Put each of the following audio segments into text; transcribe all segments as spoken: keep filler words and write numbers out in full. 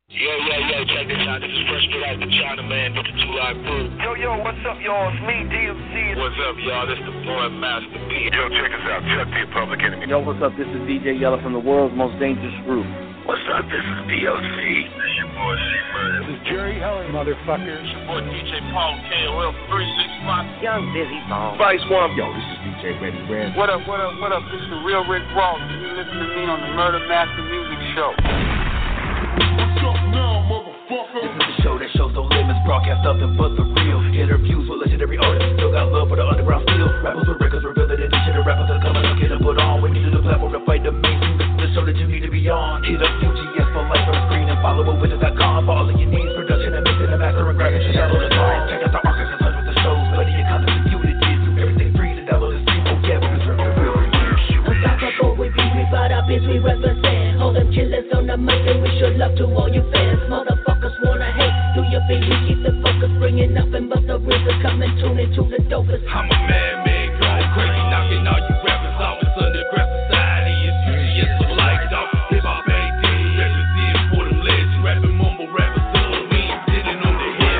Yo, yo, yo, check this out. This is Fresh Get Out the China Man with the two Live Crew. Yo, yo, what's up, y'all? It's me, D M C. What's up, y'all? This the boy Master P. Yo, check us out. Chuck the Public Enemy. Yo, what's up? This is D J Yella from the world's most dangerous group. What's up? This is D L C. This your boy C-Murder. This is Jerry Heller, motherfucker. It's your boy D J Paul K O L from three six five. Young Busy Bone. Vice One. Yo, this is D J Ready Red. What up, what up, what up? This is the real Rick Ross, and you listen to me on the Murder Master Music Show. What's up now, motherfucker? This is the show that shows no limits, broadcast nothing but the real. Interviews with legendary artists, still got love for the underground steel. Rappers with records reveal that addition to rappers that coming up, get them put on. We need a platform to fight the mainstream. This is the show that you need to be on. Hit up U G S for life on the screen and follow up witness dot com for all of your needs. Production and mixing and mastering, graphics, just download the song. Check out the archives and touch with the shows. Plenty of content for you to dig through. Everything free to download the stream. Oh yeah, we deserve the real review. Unstoppable, we be, we fight our bitch, we represent. All them killers on the mic and we show love to all your fans. Motherfuckers wanna hate, do your thing, we keep the focus. Bringing nothing but the rhythm, come and tune into the dopest. I'm a man-made going crazy, knocking all you rappers off. It's underground society, it's U G S for life, dog. Hip-hop A D, represent for them legends. Rapping mumble rappers, so we ain't sitting on the head.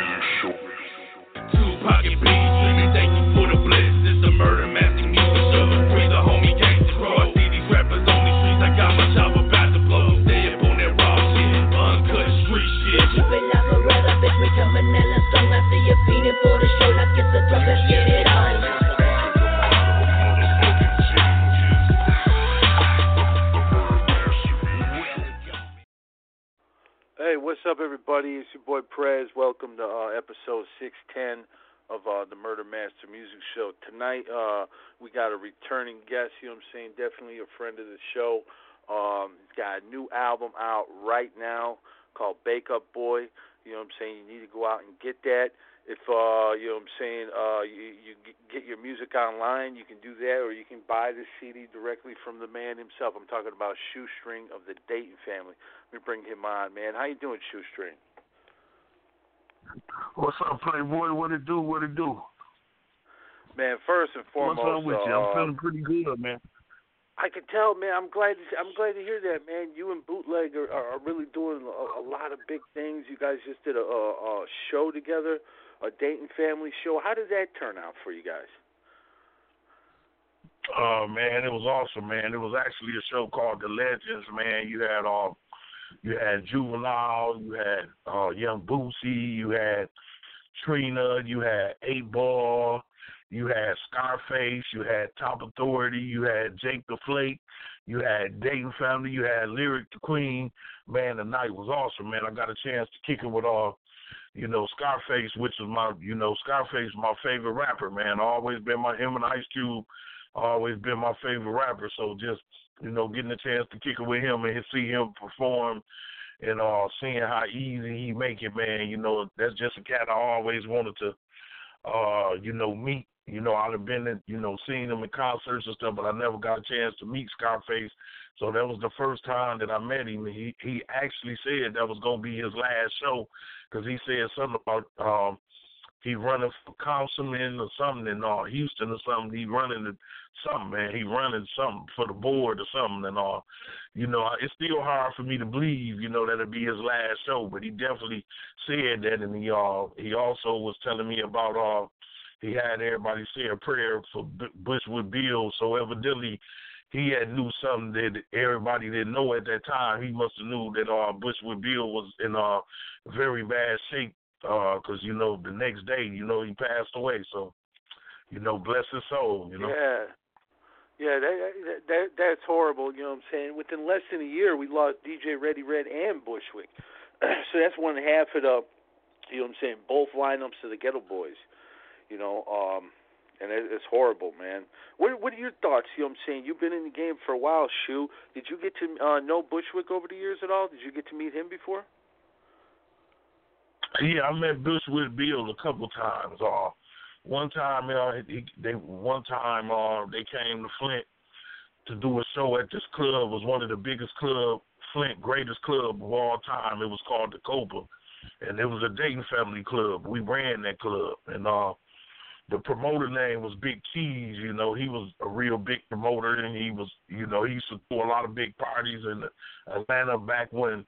Two pocket beats, dreaming, thank you for the bless. It's the Murder Master Music Show. Free the homie gangsta crow. I see these rappers on these streets, I got my chopper about to blow. Stay up on that raw shit, uncut street shit. Keep it like a rather, bitch, we coming hella strong. I see you feeding for the show like it's a drug, let's get it on. Hey, what's up, everybody? It's your boy Prez. Welcome to uh, episode six ten of uh, the Murder Master Music Show. Tonight, uh, we got a returning guest, you know what I'm saying? Definitely a friend of the show. Um, he's got a new album out right now called Bake Up Boy. You know what I'm saying? You need to go out and get that. If, uh, you know what I'm saying, uh, you, you get your music online, you can do that, or you can buy the C D directly from the man himself. I'm talking about Shoestring of the Dayton family. Let me bring him on, man. How you doing, Shoestring? What's up, Playboy? What it do? What it do? Man, first and foremost, what's up with you? I'm uh, feeling pretty good, man. I can tell, man. I'm glad. To, I'm glad to hear that, man. You and Bootleg are, are really doing a, a lot of big things. You guys just did a, a, a show together, a Dayton family show. How did that turn out for you guys? Oh, uh, man, it was awesome, man. It was actually a show called The Legends, man. You had all. Uh, You had Juvenile, you had uh, Young Boosie, you had Trina, you had eight Ball, you had Scarface, you had Top Authority, you had Jake the Flake, you had Dayton Family, you had Lyric the Queen. Man, the night was awesome, man. I got a chance to kick it with all, uh, you know, Scarface, which is my, you know, Scarface is my favorite rapper, man. Always been my, him and Ice Cube, always been my favorite rapper. So just, you know, getting a chance to kick it with him and see him perform and uh, seeing how easy he make it, man, you know, that's just a cat I always wanted to, uh, you know, meet. You know, I'd have been, in, you know, seeing him in concerts and stuff, but I never got a chance to meet Scarface. So that was the first time that I met him. He he actually said that was going to be his last show because he said something about um, he running for councilman or something in uh, Houston or something. He running to something, man. He running something for the board or something and all. You know, it's still hard for me to believe, you know, that it'd be his last show, but he definitely said that. And he uh, he also was telling me about uh, he had everybody say a prayer for B- Bushwick Bill. So evidently he had knew something that everybody didn't know at that time. He must have knew that uh, Bushwick Bill was in uh, very bad shape. Because, uh, you know, the next day, you know, he passed away. So, you know, bless his soul, you know. Yeah. Yeah, that, that, that that's horrible, you know what I'm saying? Within less than a year, we lost D J Ready Red and Bushwick. So that's one half of the, you know what I'm saying, both lineups of the Ghetto Boys, you know. Um, and it, it's horrible, man. What, what are your thoughts, you know what I'm saying? You've been in the game for a while, Shu. Did you get to uh, know Bushwick over the years at all? Did you get to meet him before? Yeah, I met Bushwick Bill a couple times. Uh, one time, uh, he, they one time uh, they came to Flint to do a show at this club. It was one of the biggest club, Flint greatest club of all time. It was called the Copa, and it was a Dayton family club. We ran that club, and uh, the promoter name was Big Cheese. You know, he was a real big promoter, and he was, you know, he used to do a lot of big parties in Atlanta back when,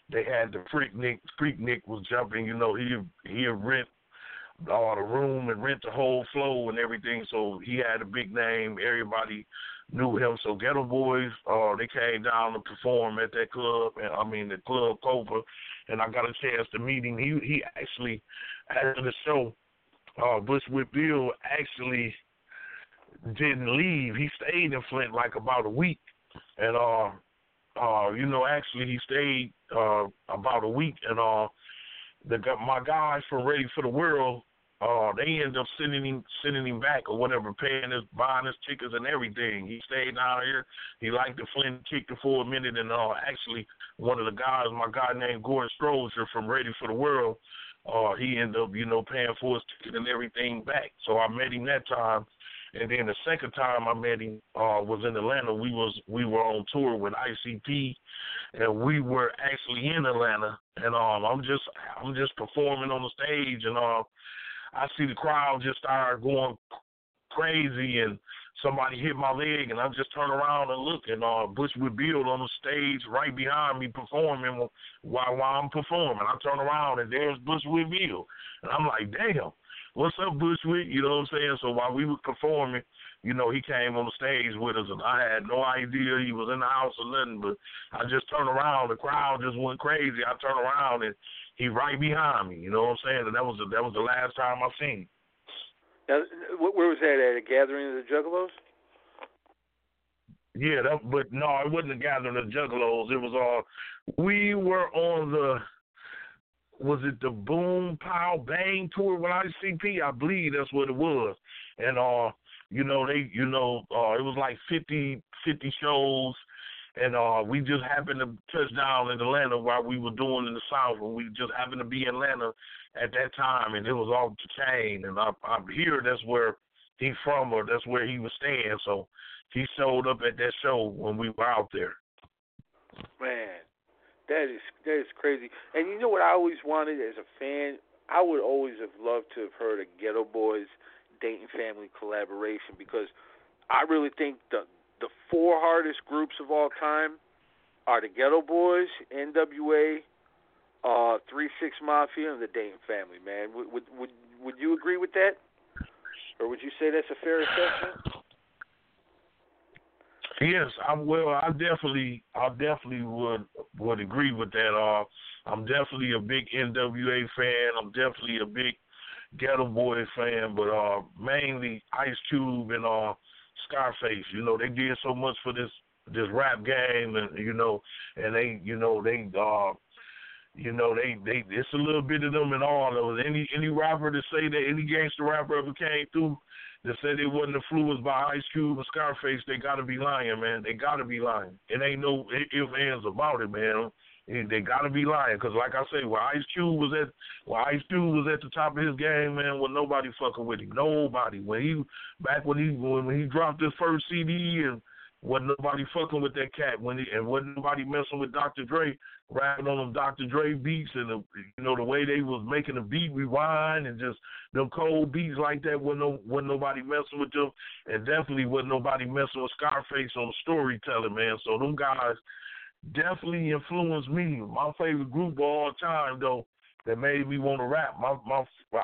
they had the Freaknik. Freaknik was jumping. You know, he he rent all the room and rent the whole floor and everything. So he had a big name. Everybody knew him. So Ghetto Boys, uh, they came down to perform at that club. And I mean the Club Cobra, and I got a chance to meet him. He he actually after the show, uh, Bushwick Bill actually didn't leave. He stayed in Flint like about a week, and uh, uh, you know, actually he stayed uh about a week, and uh, the my guys from Ready for the World. Uh, they ended up sending him, sending him back or whatever, paying his, buying his tickets and everything. He stayed down here. He liked the Flint, kicked it for a minute, and uh, actually one of the guys, my guy named Gordon Strozier from Ready for the World, uh, he ended up, you know, paying for his ticket and everything back. So I met him that time, and then the second time I met him uh, was in Atlanta. We was we were on tour with I C P, and we were actually in Atlanta, and um, I'm just I'm just performing on the stage, and uh. I see the crowd just start going crazy, and somebody hit my leg, and I just turn around and look, and uh, Bushwick Bill on the stage right behind me performing while, while I'm performing. I turn around, and there's Bushwick Bill, and I'm like, damn, what's up, Bushwick? You know what I'm saying? So while we were performing, you know, he came on the stage with us, and I had no idea he was in the house or nothing, but I just turned around. The crowd just went crazy. I turned around, and he right behind me. You know what I'm saying? And that was the, that was the last time I seen him. Now, where was that, at a gathering of the Juggalos? Yeah, that, but no, it wasn't a gathering of the Juggalos. It was all, uh, we were on the, was it the Boom Pow Bang tour with I C P? I believe that's what it was. And, uh, you know, they, you know, uh, it was like fifty, fifty shows, and uh, we just happened to touch down in Atlanta while we were doing in the South, and we just happened to be in Atlanta at that time, and it was off the chain, and I, I'm here, that's where he's from, or that's where he was staying, so he showed up at that show when we were out there. Man, that is that is crazy. And you know what I always wanted as a fan? I would always have loved to have heard a Ghetto Boys Dayton Family collaboration, because I really think the the four hardest groups of all time are the Ghetto Boys, N W A, uh, three six Mafia, and the Dayton Family. Man, would would would would you agree with that, or would you say that's a fair assessment? Yes, I will. I definitely, I definitely would would agree with that. Uh, I'm definitely a big N W A fan. I'm definitely a big Ghetto Boys fan, but uh, mainly Ice Cube and uh, Scarface. You know, they did so much for this this rap game, and you know, and they, you know, they, uh, you know, they, they, it's a little bit of them and all of it. Any any rapper that say that, any gangster rapper ever came through that said they wasn't influenced by Ice Cube and Scarface, they gotta be lying, man. They gotta be lying. It ain't no ifs ands about it, man. They gotta be lying, cause like I say, when Ice Cube was at, when Ice Cube was at the top of his game, man, when nobody fucking with him, nobody. When he, back when he, when, when he dropped his first C D, and wasn't nobody fucking with that cat, when he, and wasn't nobody messing with Doctor Dre, rapping on them Doctor Dre beats, and the, you know, the way they was making the beat rewind, and just them cold beats like that, wasn't no, wasn't nobody messing with them, and definitely wasn't nobody messing with Scarface on the storytelling, man. So them guys definitely influenced me. My favorite group of all time, though, that made me want to rap. My my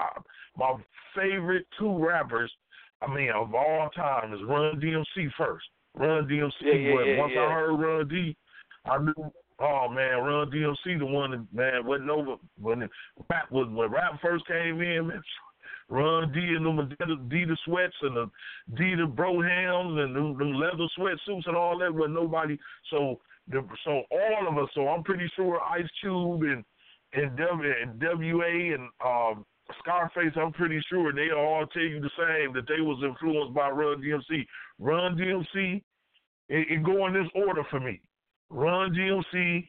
my favorite two rappers, I mean, of all time, is Run D M C first. Run D M C. Yeah, yeah, yeah, Once yeah. I heard Run D, I knew, oh man, Run D M C, the one that, man, wasn't over when it, rap was when rap first came in, man. Run D and them Adidas sweats and the Adidas Brohams and them, them leather sweatsuits and all that, wasn't nobody. So. The, so all of us, so I'm pretty sure Ice Cube and and W, and W A and um, Scarface, I'm pretty sure they all tell you the same, that they was influenced by Run D M C. Run D M C, it, it go in this order for me. Run D M C,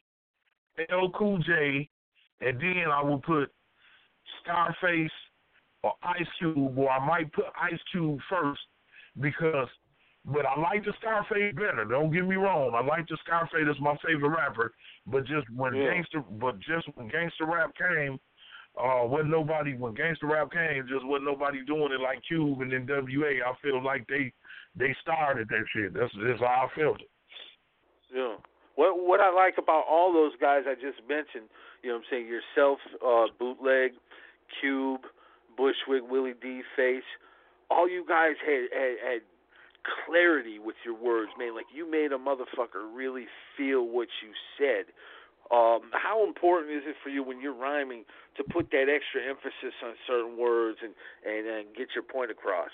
L Cool J, and then I will put Scarface or Ice Cube, or I might put Ice Cube first, because but I like the Scarface better. Don't get me wrong. I like the Scarface. That's my favorite rapper. But just when yeah. gangster, but just when gangster rap came, uh, wasn't nobody. When gangster rap came, just wasn't nobody doing it like Cube and then W A. I feel like they they started that shit. That's that's how I felt it. Yeah. What what I like about all those guys I just mentioned, you know what I'm saying, yourself, uh, Bootleg, Cube, Bushwick, Willie D, Face, all you guys had, had had clarity with your words, man. Like, you made a motherfucker really feel what you said. Um, how important is it for you when you're rhyming to put that extra emphasis on certain words and, and, and get your point across?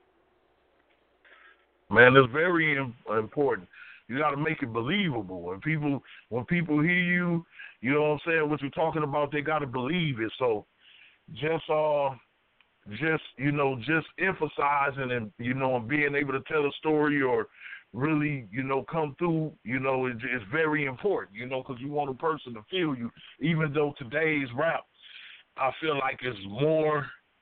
Man, it's very important. You got to make it believable. When people when people hear you, you know what I'm saying, what you're talking about, they got to believe it. So just uh, just you know, just emphasizing and you know, and being able to tell a story or really, you know, come through, you know, is it's very important. You know, because you want a person to feel you. Even though today's rap, I feel like it's more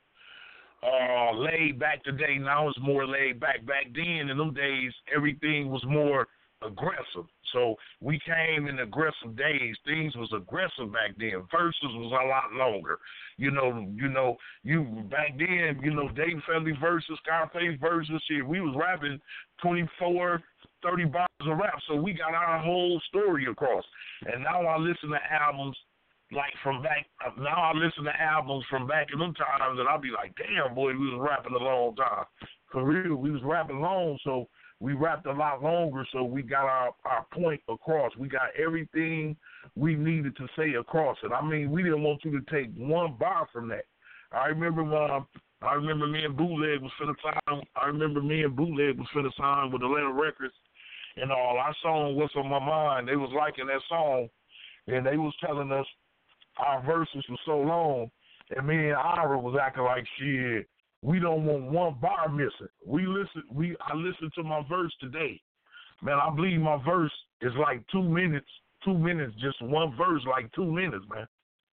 uh, laid back today. Now it's more laid back. Back then, in them days, everything was more aggressive. So we came in aggressive days. Things was aggressive back then. Verses was a lot longer. You know, you know, you back then, you know, Dave Felly verses, Scarface verses, shit, we was rapping twenty-four, thirty bars of rap. So we got our whole story across. And now I listen to albums like from back, now I listen to albums from back in them times and I'll be like, damn, boy, we was rapping a long time. For real, we was rapping long, so we rapped a lot longer, so we got our, our point across. We got everything we needed to say across it. I mean, we didn't want you to take one bar from that. I remember uh, I remember me and Bootleg was finna sign. I remember me and Bootleg was finna sign with Atlantic Records and all. Our song, What's on My Mind, they was liking that song, and they was telling us our verses were so long, and me and Ira was acting like, shit, we don't want one bar missing. We listen. We I listened to my verse today. Man, I believe my verse is like two minutes. Two minutes, just one verse, like two minutes, man.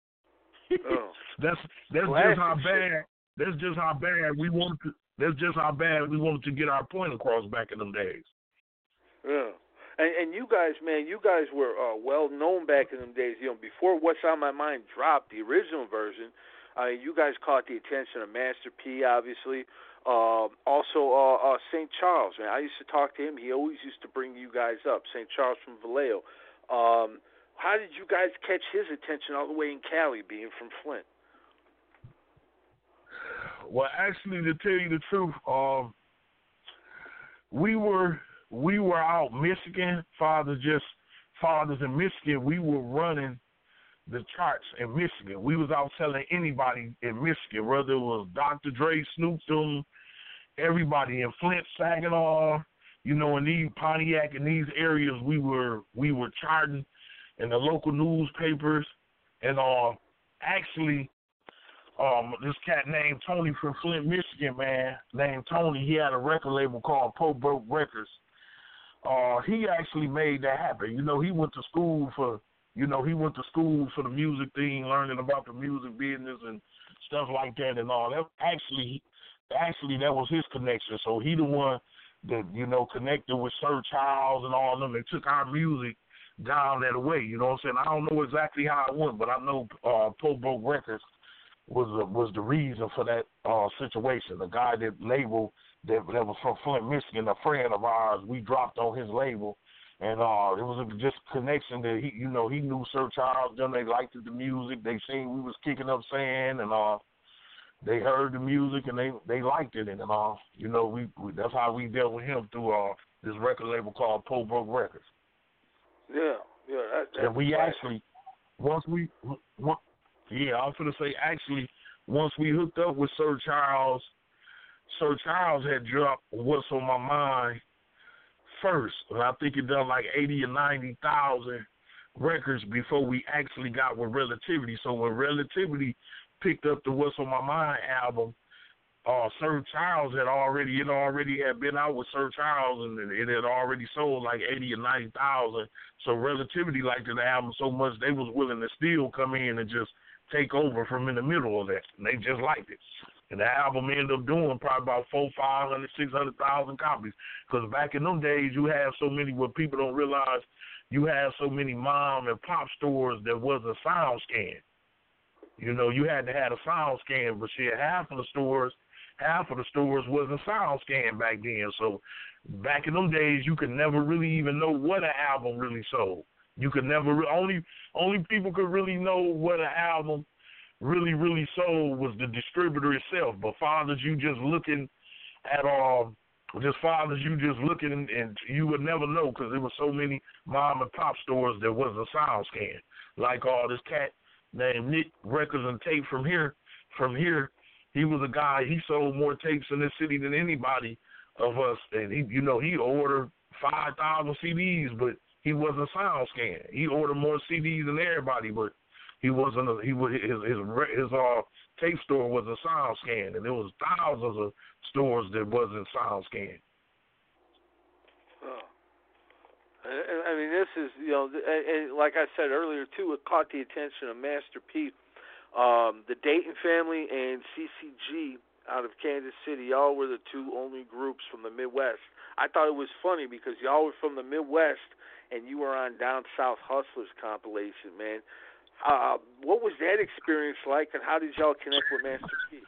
Oh. that's that's Classic just how bad. Shit. That's just how bad we wanted to. That's just how bad we wanted to get our point across back in them days. Yeah, and and you guys, man, you guys were uh, well known back in them days. You know, before What's on My Mind dropped, the original version. Uh, you guys caught the attention of Master P, obviously. Uh, also, uh, uh, Saint Charles, man. I used to talk to him. He always used to bring you guys up. Saint Charles from Vallejo. Um, how did you guys catch his attention all the way in Cali, being from Flint? Well, actually, to tell you the truth, um, we were we were out Michigan. Fathers just fathers in Michigan. We were running the charts in Michigan. We was out telling anybody in Michigan, whether it was Doctor Dre, Snoop Dogg, everybody in Flint, Saginaw, you know, in these Pontiac, in these areas, we were we were charting in the local newspapers. And uh, actually, um, this cat named Tony from Flint, Michigan, man, named Tony, he had a record label called Po Broke Records. Uh, he actually made that happen. You know, he went to school for You know, he went to school for the music thing, learning about the music business and stuff like that and all. That actually, actually, that was his connection. So he the one that, you know, connected with Sir Charles and all of them. They took our music down that way. You know what I'm saying? I don't know exactly how it went, but I know uh, Po Broke Records was uh, was the reason for that uh, situation. The guy that labeled that, that was from Flint, Michigan, a friend of ours, we dropped on his label. And uh, it was a, just a connection that he, you know, he knew Sir Charles. Then they liked the music. They seen we was kicking up sand, and uh, they heard the music and they, they liked it. And uh, you know, we, we that's how we dealt with him through uh this record label called Po Broke Records. Yeah, yeah. That, that's and we right. actually once we, one, yeah, I was gonna say actually once we hooked up with Sir Charles, Sir Charles had dropped What's on My Mind first, and I think it done like eighty or ninety thousand records before we actually got with Relativity. So when Relativity picked up the What's on My Mind album, uh, Sir Charles had already it already had been out with Sir Charles, and it had already sold like eighty or ninety thousand. So Relativity liked the album so much they was willing to still come in and just take over from in the middle of that, and they just liked it. And the album ended up doing probably about four, five hundred, six hundred thousand copies. Because back in them days, you have so many, what people don't realize, you have so many mom and pop stores that was a sound scan. You know, you had to have a sound scan, but shit, half of the stores half of the stores wasn't SoundScan back then. So back in them days, you could never really even know what an album really sold. You could never re- only only people could really know what an album really really sold was the distributor itself. But fathers, you just looking at all. Uh, Just fathers, you just looking and, and you would never know because there were so many mom and pop stores that wasn't SoundScan. Like all uh, this cat named Nick Records and Tape from here, from here, he was a guy. He sold more tapes in this city than anybody of us, and he, you know, he ordered five thousand C Ds, but he wasn't SoundScan. He ordered more C Ds than everybody, but he wasn't. A, he was his his his uh, tape store was a SoundScan, and there was thousands of stores that wasn't SoundScan. Oh. I mean, this is, you know, and like I said earlier too, it caught the attention of Master P, um, the Dayton family, and C C G out of Kansas City. Y'all were the two only groups from the Midwest. I thought it was funny because y'all were from the Midwest, and you were on Down South Hustlers compilation, man. Uh, what was that experience like, and how did y'all connect with Master P?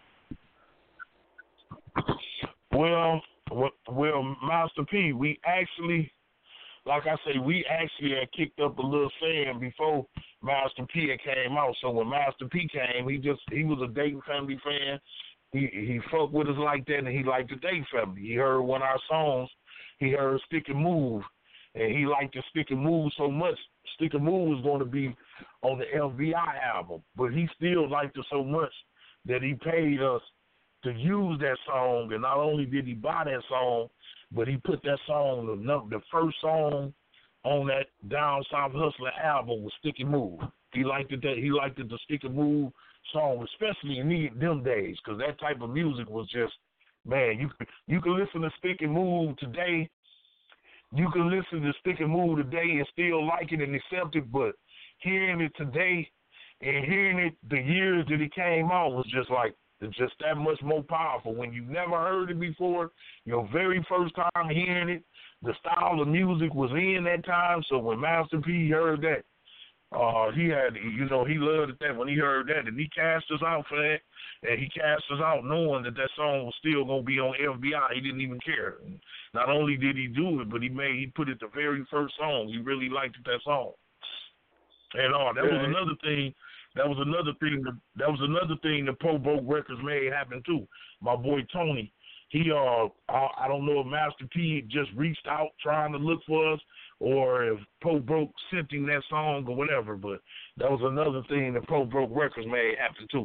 Well, well, Master P, we actually, like I say, we actually had kicked up a little fan before Master P had came out. So when Master P came, he just he was a Dayton family fan. He he fucked with us like that, and he liked the Dayton family. He heard one of our songs. He heard Stick and Move, and he liked the Stick and Move so much. Stick and Move was going to be on the L V I album, but he still liked it so much that he paid us to use that song. And not only did he buy that song, but he put that song, the, the first song on that Down South Hustler album was Stick and Move. He liked it. That he liked it, the Stick and Move song, especially in them days, because that type of music was just, man, you you can listen to Stick and Move today. You can listen to Stick and Move today and still like it and accept it, but hearing it today and hearing it the years that it came out was just like, it's just that much more powerful. When you never heard it before, your very first time hearing it, the style of music was in that time. So when Master P heard that, uh, he had, you know, he loved that when he heard that, and he cast us out for that, and he cast us out knowing that that song was still gonna be on F B I. He didn't even care. And not only did he do it, but he made he put it the very first song. He really liked that song. And uh, that was another thing. That was another thing. That was another thing that Pro Broke Records made happen too. My boy Tony, he uh, I, I don't know if Master P just reached out trying to look for us, or if Pro Broke sent him that song or whatever. But that was another thing that Pro Broke Records made happen too.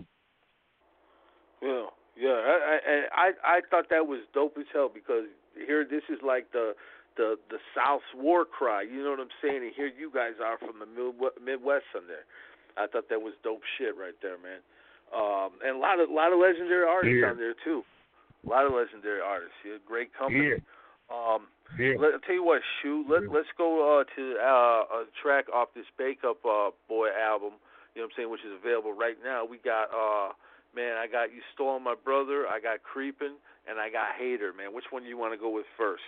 Yeah, yeah. I I I, I thought that was dope as hell because here this is like the. The the South's war cry, you know what I'm saying? And here you guys are from the Midwest on there. I thought that was dope shit right there, man. Um, and a lot of lot of legendary artists yeah. on there too. A lot of legendary artists. Yeah, great company. Yeah. Um, yeah. Let, I'll tell you what, shoot. Let let's go uh, to uh, a track off this Bake Up uh, Boy album. You know what I'm saying? Which is available right now. We got uh, man, I got You Stole My Brother. I got Creepin', and I got Hater. Man, which one do you want to go with first?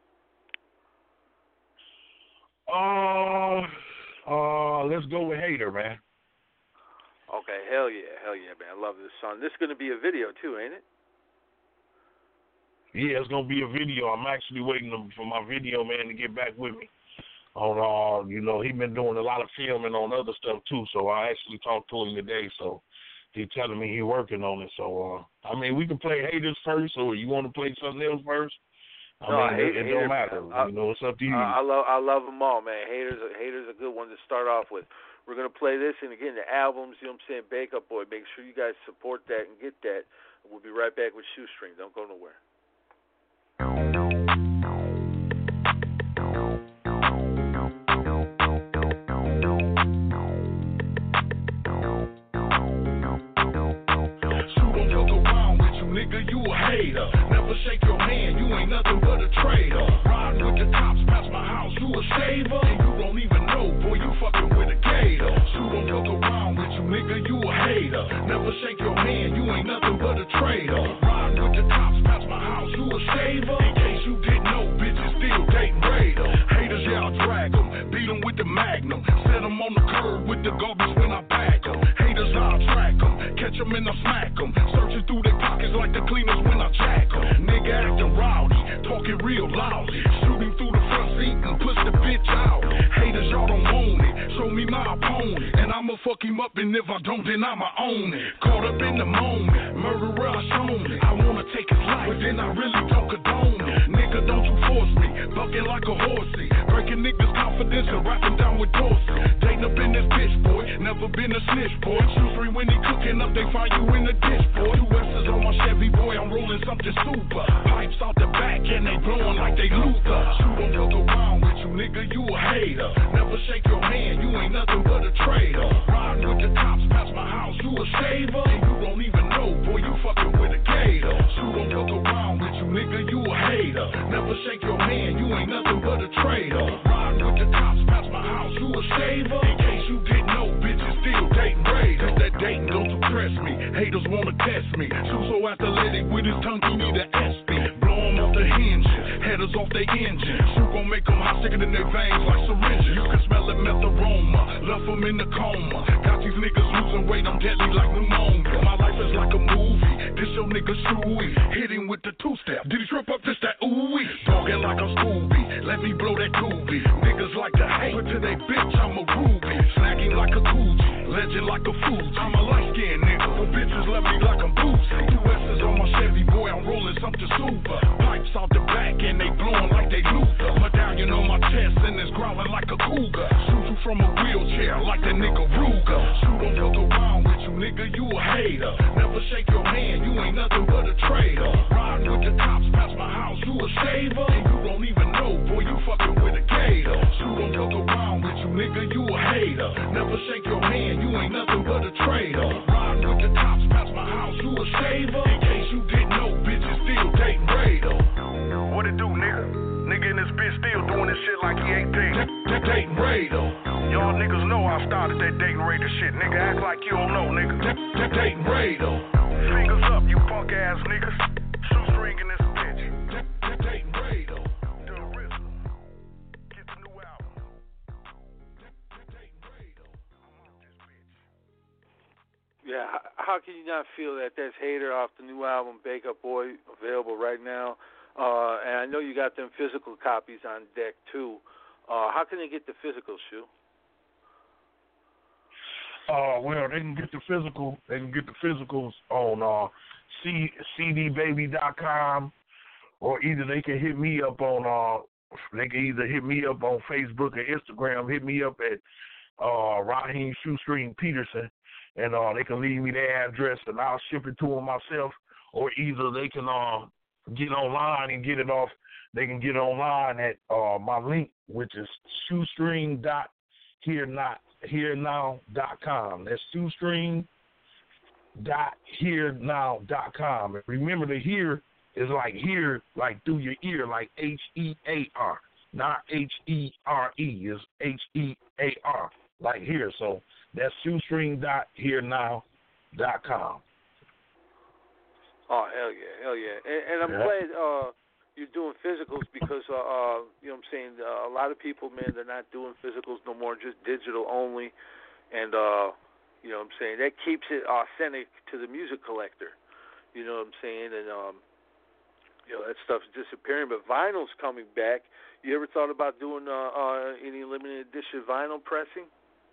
Uh, uh, let's go with Hater, man. Okay, hell yeah, hell yeah, man. I love this song. This is going to be a video, too, ain't it? Yeah, it's going to be a video. I'm actually waiting for my video man to get back with me. On, uh, you know, he's been doing a lot of filming on other stuff, too, so I actually talked to him today, so he's telling me he's working on it. So, uh, I mean, we can play Haters first, or you want to play something else first? I no, mean, I hate, it, it hater, don't matter. I, you know, it's up to you. I, I love, I love them all, man. Haters, haters, a good one to start off with. We're gonna play this, and again, the albums. You know what I'm saying? Bake Up Boy. Make sure you guys support that and get that. We'll be right back with Shoestring. Don't go nowhere. Nigga, you a hater. Never shake your hand, you ain't nothing but a traitor. Riding with the cops past my house, you a shaver. And you don't even know, boy, you fucking with a gator. So don't fuck around with you, nigga, you a hater. Never shake your hand, you ain't nothing but a traitor. Riding with the cops past my house, you a shaver. In case you didn't know, bitches still dating Raider. Haters, yeah, I drag them, beat them with the Magnum. Set them on the curb with the garbage when I back them. Haters, I'll track them, catch catch 'em and I smack 'em. Searching through their pockets like the cleaners when I jack 'em. Nigga acting rowdy, talking real loudly. Shooting through the front seat and push the bitch out. Haters, y'all don't want it. Show me my opponent, and I'ma fuck him up, and if I don't, then I'ma own it. Caught up in the moment, murderer, I shown it. I wanna take his life, but then I really don't condone it. Nigga, don't you force me, bucking like a horsey. Breaking niggas' confidence and rapping down with Dorsey. Dating up in this bitch, boy, never been a snitch, boy. Shoot when he cooking up, they find you in the dish, boy. Two S's on my Chevy, boy, I'm rolling something super. Pipes out the back and they blowing like they Luther. Shoot, don't fuck around with you, nigga, you a hater. Never shake your hand, you ain't nothing but a traitor. Riding with the cops past my house, you a saver. And you don't even know, boy, you fucking with a gator. Shoot, don't fuck around with you, nigga, you a hater. Never shake your hand, you ain't nothing but a traitor. Riding with the cops past my house, you a saver. In case you didn't know, bitches still dating raiders. That dating don't impress me, haters wanna test me. Shoot so athletic with his tongue, you need an S P. Blow him off the hinges, headers off their engine. Shoot gon' make them hot, sicker than their veins like syringes. You can smell the meth aroma, left them in the coma. Got these niggas losing weight, I'm deadly like pneumonia. My life is like a movie, this your nigga Stewie. Hit him with the two-step, did he trip up just that ooh-wee? Dogging like a Scooby, let me blow that doobie. Niggas like to hate, but to they bitch, I'm a Ruby. Snacking like a Coochie, legend like a Fuji. I'm a light-skinned nigga, but bitches love me like I'm Boosie. Two S's on my Chevy, boy, I'm rolling something super. Pipes out the back and they blowing like they Luther. Medallion on my chest and it's growling like a cougar. Shoot you from a wheelchair like that nigga Ruger. Shoot, don't fuck around with you, nigga, you a hater. Never shake your hand, you ain't nothing but a traitor. Riding with the cops past my house, you a saver. And you don't even know, boy, you fucking with a gator. Shoot, don't fuck around with you, nigga, you a hater. Never shake your hand, you ain't nothing but a traitor. Riding with the cops past my house, you a saver. In case you didn't know, bitches still dating raider. What it do, nigga? Nigga in this bitch still doing this shit like he eighteen. Dating raider. Y'all niggas know I started that dating raider shit. Nigga, act like you don't know, nigga. Dating raider. Fingers up, you punk ass niggas. Shoestring in this bitch. Dating raider. The RZA. Get the new album. Dating raider. I'm out this bitch. Yeah, how, how can you not feel that? That's Hater off the new album, Bake Up Boy, available right now. Uh, and I know you got them physical copies on deck, too. Uh, how can they get the physical, Shu? Uh, well, they can get the physical. They can get the physicals on uh, C D baby dot com, or either they can hit me up on. Uh, they can either hit me up on Facebook or Instagram. Hit me up at uh, Raheem Shoestring Peterson, and uh, they can leave me their address, and I'll ship it to them myself. Or either they can uh, get online and get it off. They can get online at uh, my link, which is shoestring dot here not. here now dot com. That's shoestring dot here now dot com. And remember, the here is like here, like through your ear, like H E A R, not H E R E. It's H E A R, like here. So that's shoestring dot here now dot com. Oh, hell yeah, hell yeah. And, and I'm yeah. glad uh, you're doing physicals because, uh, uh, you know what I'm saying, uh, a lot of people, man, they're not doing physicals no more, just digital only. And, uh, you know what I'm saying, that keeps it authentic to the music collector. You know what I'm saying? And, um, you know, that stuff's disappearing. But vinyl's coming back. You ever thought about doing uh, uh, any limited edition vinyl pressing?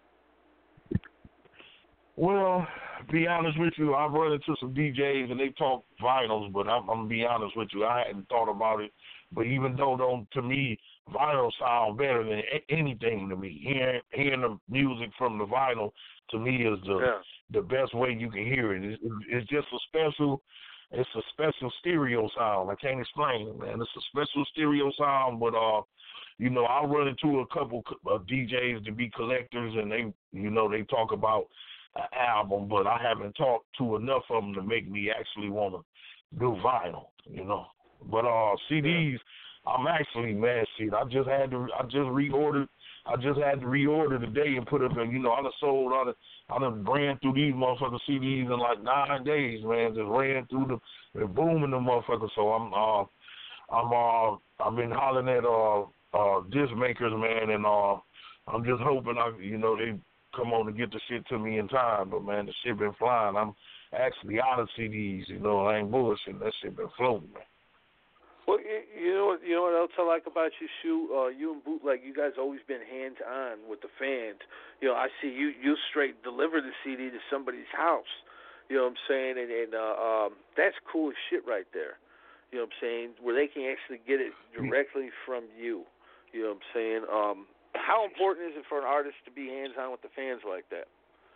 Well, to be honest with you, I've run into some D Js and they talk vinyls, but I'm, I'm going to be honest with you, I hadn't thought about it. But even though, though to me, vinyl sound better than a- anything to me. Hearing, hearing the music from the vinyl, to me, is the yeah. the best way you can hear it. It's, it's just a special, it's a special stereo sound. I can't explain it, man. It's a special stereo sound, but, uh, you know, I'll run into a couple of D Js to be collectors, and they, you know, they talk about an album, but I haven't talked to enough of them to make me actually want to do vinyl, you know. But uh, C Ds, I'm actually mad shit. I just had to, I just reordered, I just had to reorder today and put up, and you know, I done sold, I done, I done ran through these motherfucking C Ds in like nine days, man. Just ran through them, and booming them motherfuckers. So I'm, uh, I'm, uh, I've been hollering at uh, uh, disc makers, man, and uh, I'm just hoping I, you know, they. come on and get the shit to me in time. But man, the shit been flying. I'm actually out of C Ds. You know, I ain't bullshit. That shit been floating, man. Well, you, you know what you know what else I like about you, Shu? Uh, you and Bootleg, you guys always been hands on with the fans. You know, I see you you straight deliver the C D to somebody's house. You know what I'm saying? And, and uh, um, that's cool as shit right there. You know what I'm saying? Where they can actually get it directly from you. You know what I'm saying? Um, how important is it for an artist to be hands on with the fans like that?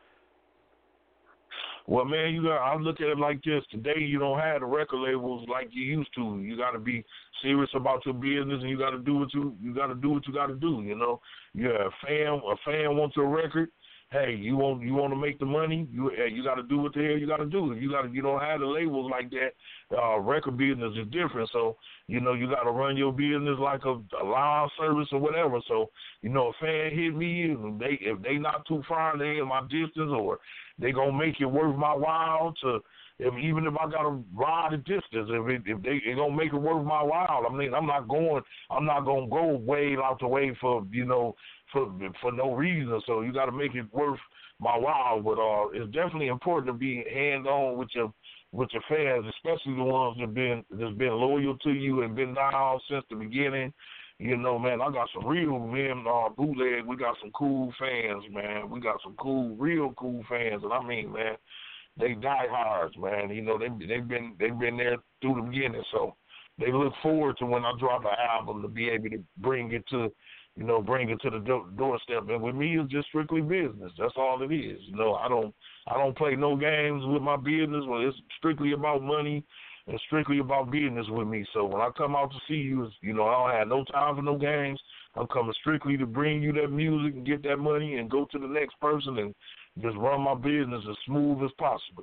Well, man, you got. I look at it like this. Today, you don't have the record labels like you used to. You got to be serious about your business, and you got to do what you you got to do what you got to do. You know, yeah, a fan a fan wants a record. Hey, you want you want to make the money? You you got to do what the hell you got to do. If you got you don't have the labels like that, uh, record business is different. So you know you got to run your business like a, a live service or whatever. So you know, a fan hit me, if they if they not too far, they in my distance, or they gonna make it worth my while to. If, even if I gotta ride a distance, if it, if they it gonna make it worth my while. I mean, I'm not going. I'm not gonna go way out the way for you know for for no reason. So you got to make it worth my while. But uh, it's definitely important to be hands on with your with your fans, especially the ones that been that's been loyal to you and been down since the beginning. You know, man, I got some real men, uh, Bootleg. We got some cool fans, man. We got some cool, real cool fans, and I mean, man. They diehards, man. You know, they they've been they've been there through the beginning, so they look forward to when I drop an album to be able to bring it to, you know, bring it to the do- doorstep. And with me, it's just strictly business. That's all it is. You know, I don't I don't play no games with my business. Well, it's strictly about money and strictly about business with me. So when I come out to see you, you know, I don't have no time for no games. I'm coming strictly to bring you that music and get that money and go to the next person and just run my business as smooth as possible.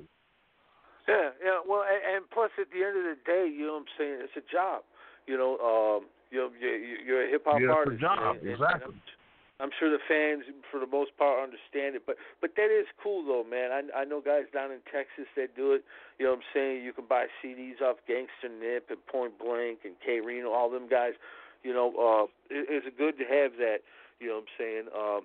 Yeah, yeah. Well, and, and plus, at the end of the day, you know what I'm saying? It's a job. You know, um, you know, you're, you're a hip hop yeah, artist. It's a job, and, exactly. And I'm, I'm sure the fans, for the most part, understand it. But but that is cool, though, man. I I know guys down in Texas that do it. You know what I'm saying? You can buy C Ds off Gangsta Nip and Point Blank and K Reno, all them guys. You know, uh, it, it's good to have that. You know what I'm saying? Um,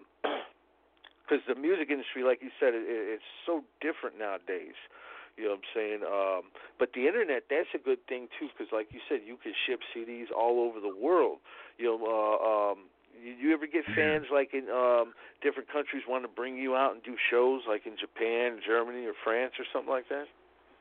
Because the music industry, like you said, it, it's so different nowadays. You know what I'm saying? Um, but the internet, that's a good thing, too, because like you said, you can ship C Ds all over the world. You know, uh, um, you, you ever get fans like in um, different countries want to bring you out and do shows like in Japan, Germany, or France or something like that?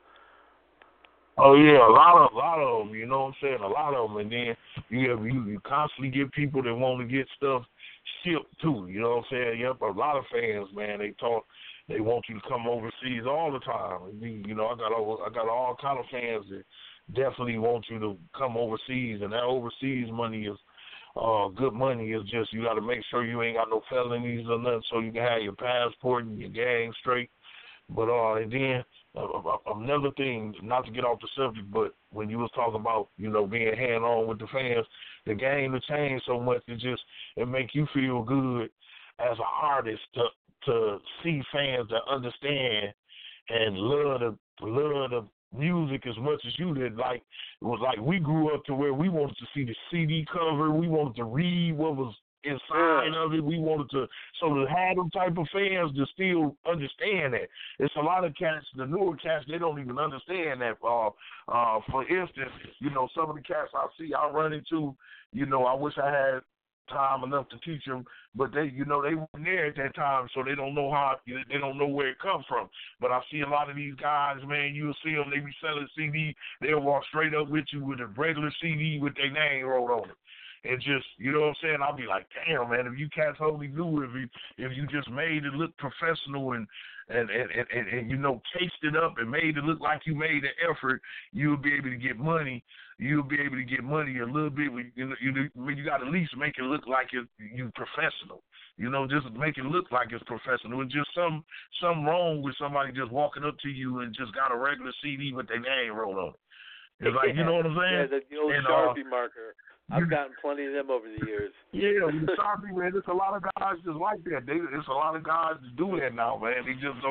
Oh yeah, a lot of a lot of them. You know what I'm saying? A lot of them, and then you have, you, you constantly get people that want to get stuff shipped too. You know what I'm saying? Yep, a lot of fans, man. They talk, they want you to come overseas all the time. You know, I got all, I got all kind of fans that definitely want you to come overseas, and that overseas money is uh, good money. It's just you got to make sure you ain't got no felonies or nothing, so you can have your passport and your gang straight. But uh, and then. Uh, another thing, not to get off the subject, but when you was talking about, you know, being hand-on with the fans, the game has changed so much, it just, it make you feel good as an artist to to see fans that understand and love the, love the music as much as you did. Like, it was like we grew up to where we wanted to see the C D cover, we wanted to read what was inside of it. We wanted to, so to have them type of fans to still understand that. It's a lot of cats, the newer cats, they don't even understand that. Uh, uh, for instance, you know, some of the cats I see, I run into, you know, I wish I had time enough to teach them, but they, you know, they weren't there at that time, so they don't know how, they don't know where it comes from. But I see a lot of these guys, man, you'll see them, they be selling C D, they'll walk straight up with you with a regular C D with their name wrote on it. And just, you know what I'm saying? I'll be like, damn, man, if you cats only knew, if you if you just made it look professional and and, and, and, and, and you know, cased it up and made it look like you made an effort, you'll be able to get money. You'll be able to get money a little bit. You know, you, you got to at least make it look like it, you professional. You know, just make it look like it's professional. It's just some something wrong with somebody just walking up to you and just got a regular C D with their name wrote on it. It's like, you know what I'm saying? Yeah, the old and, Sharpie uh, marker. I've gotten plenty of them over the years. Yeah, the Sharpie, man, there's a lot of guys just like that. They, there's a lot of guys that do that now, man. They just don't,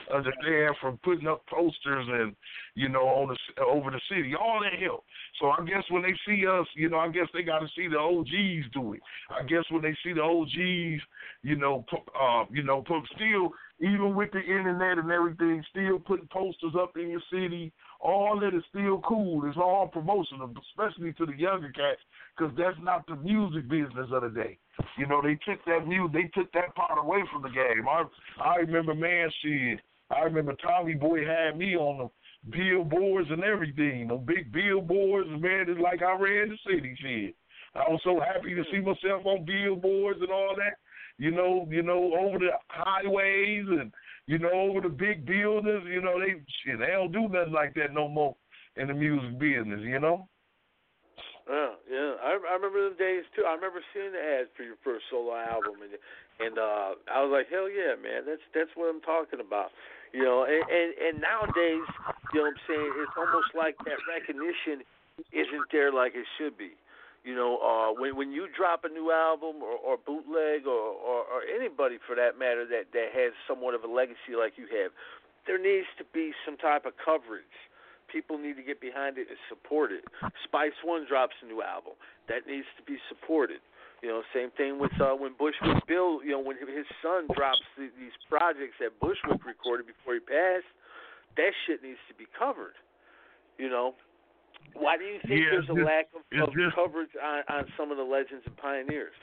understand, from putting up posters and, you know, on the, over the city. All that help. So I guess when they see us, you know, I guess they got to see the O Gs do it. I guess when they see the O Gs, you know, uh, you know, put still, even with the internet and everything, still putting posters up in your city, all that is still cool. It's all promotional, especially to the younger cats, because that's not the music business of the day. You know, they took that music, they took that part away from the game. I I remember, man, shit, I remember Tommy Boy had me on the billboards and everything, the big billboards, and man, it's like I ran the city, shit. I was so happy to see myself on billboards and all that, you know, you know, over the highways and, you know, over the big buildings, you know, they shit, they don't do nothing like that no more in the music business, you know? Yeah, yeah. I, I remember them days, too. I remember seeing the ads for your first solo album, and and uh, I was like, hell yeah, man, that's that's what I'm talking about. You know, and, and, and nowadays, you know what I'm saying, it's almost like that recognition isn't there like it should be. You know, uh, when when you drop a new album or, or bootleg or, or, or anybody for that matter that, that has somewhat of a legacy like you have, there needs to be some type of coverage. People need to get behind it and support it. Spice One drops a new album. That needs to be supported. You know, same thing with uh, when Bushwick Bill, you know, when his son drops the, these projects that Bushwick recorded before he passed, that shit needs to be covered. You know, why do you think yeah, there's a just, lack of, of just, coverage on, on some of the legends and pioneers?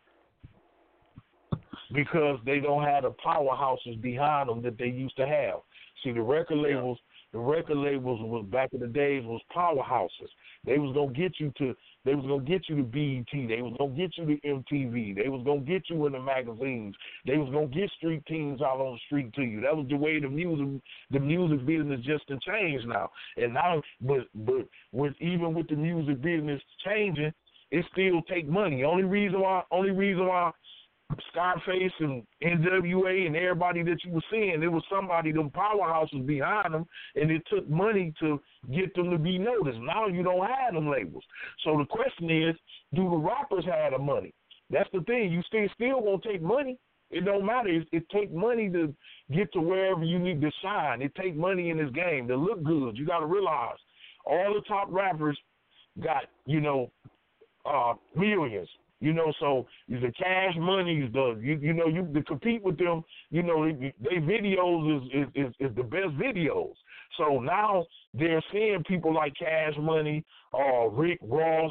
Because they don't have the powerhouses behind them that they used to have. See, the record labels, yeah. the record labels was back in the days was powerhouses. They was gonna get you to, they was gonna get you to B E T. They was gonna get you to M T V. They was gonna get you in the magazines. They was gonna get street teams out on the street to you. That was the way the music, the music business just to change now. And now, but but with even with the music business changing, it still take money. Only reason why, only reason why. Scarface and N W A and everybody that you were seeing, there was somebody, them powerhouses behind them, and it took money to get them to be noticed. Now you don't have them labels. So the question is, do the rappers have the money? That's the thing. You still still gonna take money. It don't matter. It, it take money to get to wherever you need to shine. It take money in this game to look good. You got to realize all the top rappers got, you know, uh, millions. You know, so the cash money, the you, you know, you to compete with them. You know, they, they videos is, is is the best videos. So now they're seeing people like Cash Money, uh, Rick Ross,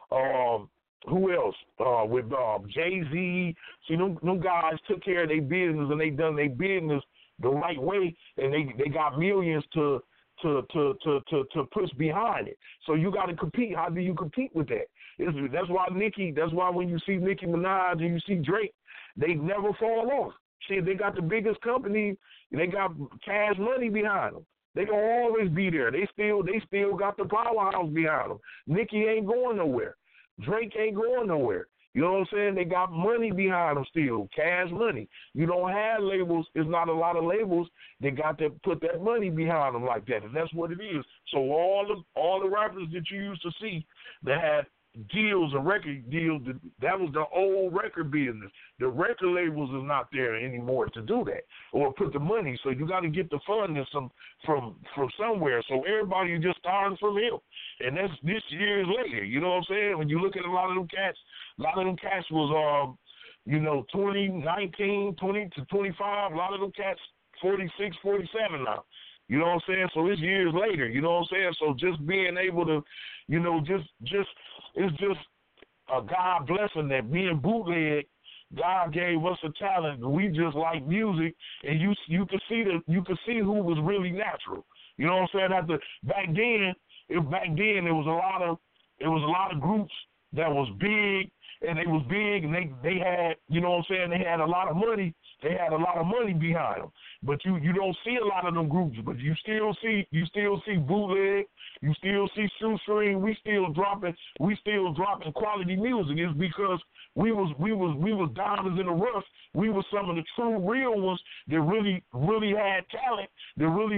um, who else? Uh, with uh, Jay-Z. See, them, them guys took care of their business and they done their business the right way, and they they got millions to. To, to, to, to, to push behind it. So you got to compete. How do you compete with that? It's, that's why Nicki, that's why when you see Nicki Minaj and you see Drake, they never fall off. See, they got the biggest company. They got Cash Money behind them. They gonna always be there. They still, they still got the powerhouse behind them. Nicki ain't going nowhere. Drake ain't going nowhere. You know what I'm saying? They got money behind them still, cash money. You don't have labels. There's not a lot of labels that got to put that money behind them like that, and that's what it is. So all the all the rappers that you used to see that had deals and record deals, that was the old record business. The record labels is not there anymore to do that or put the money. So you got to get the funding some from from somewhere. So everybody just starting from him, and that's this years later. You know what I'm saying? When you look at a lot of them cats. A lot of them cats was, um, you know, twenty, nineteen, twenty to twenty-five. A lot of them cats forty-six, forty-seven now. You know what I'm saying? So it's years later. You know what I'm saying? So just being able to, you know, just, just it's just a God blessing that being bootleg, God gave us a talent. We just like music, and you you could see the you could see who was really natural. You know what I'm saying? After back then, it, back then it was a lot of it was a lot of groups that was big. And they was big, and they, they had, you know what I'm saying, they had a lot of money. They had a lot of money behind them. But you, you don't see a lot of them groups, but you still see you still see bootleg, you still see shoestring, we still dropping we still dropping quality music. It's because we was we was we was diamonds in the rough. We was some of the true real ones that really, really had talent, that really was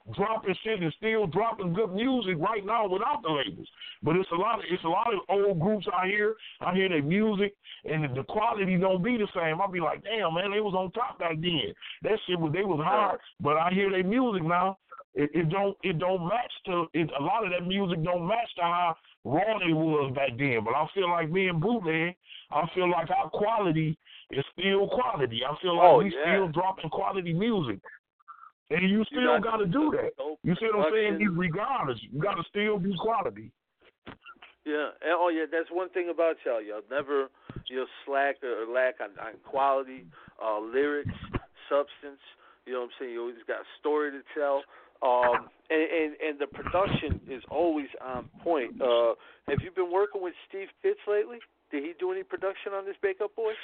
dropping shit and still dropping good music right now without the labels. But it's a lot of it's a lot of old groups I hear. I hear their music and the quality don't be the same. I'll be like, damn man, they was on top back then. That shit was they was hard. But I hear their music now. It, it don't it don't match to it. A lot of that music don't match to how raw they was back then. But I feel like being bootleg, I feel like our quality is still quality. I feel like oh, we yeah. still dropping quality music. And you still got to do that. You see what I'm saying? Regardless, you got to still be quality. Yeah. And, oh, yeah, that's one thing about y'all. Y'all never you know, slack or lack on, on quality, uh, lyrics, substance. You know what I'm saying? You always got a story to tell. Um, and, and, and the production is always on point. Uh, have you been working with Steve Pitts lately? Did he do any production on this Bake Up Boy?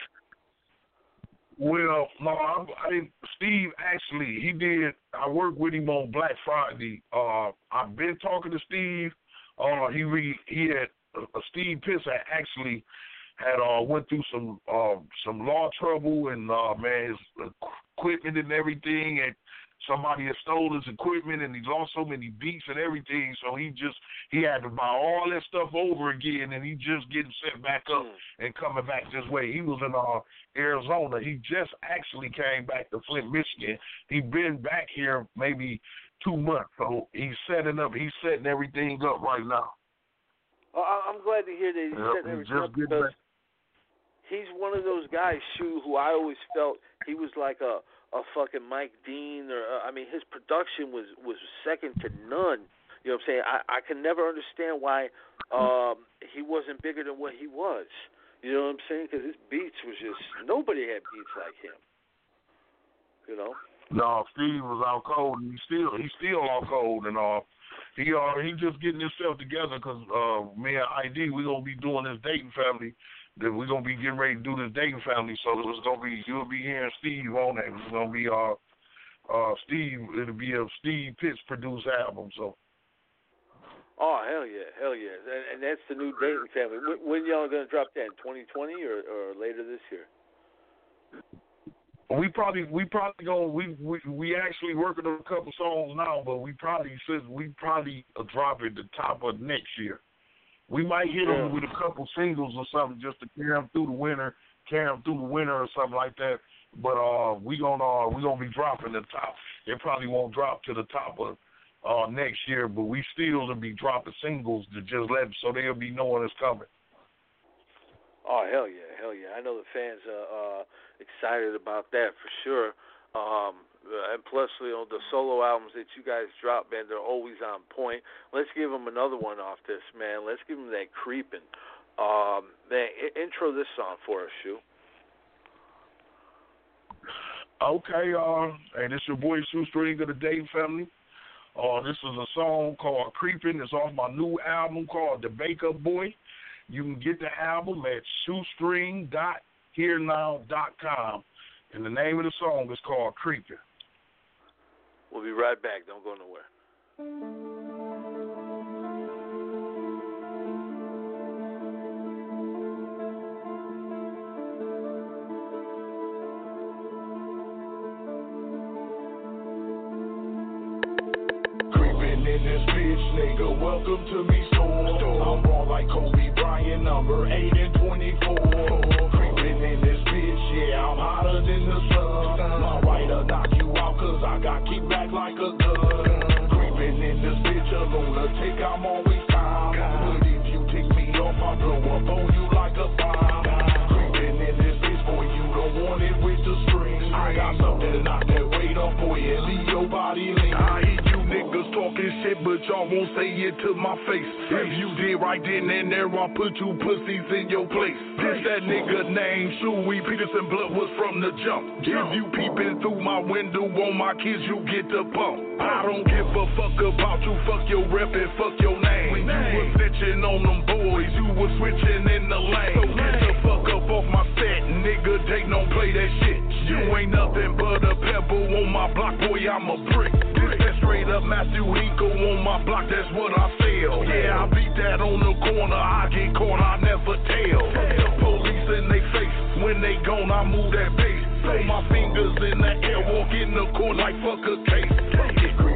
Well, no, I, I didn't. Steve actually, he did. I worked with him on Black Friday. Uh, I've been talking to Steve. Uh, he re, he had uh, Steve Pitts had actually had uh went through some uh, some law trouble and uh, man, his equipment and everything, and somebody had stole his equipment and he lost so many beats and everything, so he just he had to buy all that stuff over again, and he just getting set back up and coming back this way. He was in uh, Arizona. He just actually came back to Flint, Michigan. He been back here maybe two months, so he's setting up. He's setting everything up right now. Well, I'm glad to hear that he's yep, setting everything up because back. He's one of those guys, Shu, who I always felt he was like a a fucking Mike Dean, or uh, I mean, his production was, was second to none. You know what I'm saying? I, I can never understand why um, he wasn't bigger than what he was. You know what I'm saying? Because his beats was just nobody had beats like him. You know? No, Steve was out cold, and he still he's still out cold, and uh, he uh he just getting himself together because uh, me and I D we gonna be doing this Dayton family. That we're gonna be getting ready to do this Dayton family, so it's gonna be you'll be hearing Steve on that. It's gonna be uh uh Steve. It'll be a Steve Pitts produced album. So. Oh hell yeah, hell yeah, and, and that's the new Dayton family. When, when y'all gonna drop that? In twenty twenty or, or later this year? We probably we probably gonna we we we actually working on a couple songs now, but we probably says we probably uh, drop it the top of next year. We might hit them yeah. with a couple singles or something just to carry them through the winter, carry them through the winter or something like that. But uh, we gonna uh, we gonna be dropping the top. It probably won't drop to the top of uh, next year, but we still to be dropping singles to just let them so they'll be knowing it's coming. Oh hell yeah, hell yeah! I know the fans are uh, excited about that for sure. Um, and plus, you know, the solo albums that you guys drop, man, they're always on point. Let's give them another one off this, man. Let's give them that Creepin'. Um, man, intro this song for us, Shu. Okay, uh, hey, this your boy Shoestring of the Dayton family. Uh, this is a song called Creepin'. It's off my new album called The Bake Up Boy. You can get the album at shoestring dot here now dot com. And the name of the song is called Creepin'. We'll be right back. Don't go nowhere. Creepin' in this bitch, nigga. Welcome to me store. I'm raw like Kobe Bryant, number eight and twenty-four. Creepin' in this bitch, yeah, I'm hotter than the sun. My rider knock you out, cause I got kickback like a gun. Creepin' in this bitch, a lunatic, I'm always calm. But if you take me off, I blow up on you like a bomb. Creepin' in this bitch, boy, you don't want it with the string. I got something to knock that weight off, boy, and leave your body lean. I hear you niggas talking shit, but y'all won't say it to my face. If you did right then and there, I'll put you pussies in your place. This that nigga named Shuey Peterson, blood was from the jump. If you peeping through my window on my kids, you get the bump. I don't give a fuck about you, fuck your rep and fuck your name. When you was snitching on them boys, you was switching in the lane. So get the fuck up off my set, nigga, they don't play that shit. You ain't nothing but a pebble on my block, boy, I'm a brick. This that straight up Matthew Hinkle on my block, that's what I sell. Yeah, I beat that on the corner, I get caught, I never tell. Fuck the police in they face, when they gone, I move that bass. Throw my fingers in the air, walk in the court like fuck a case. Fuck it, creepin' in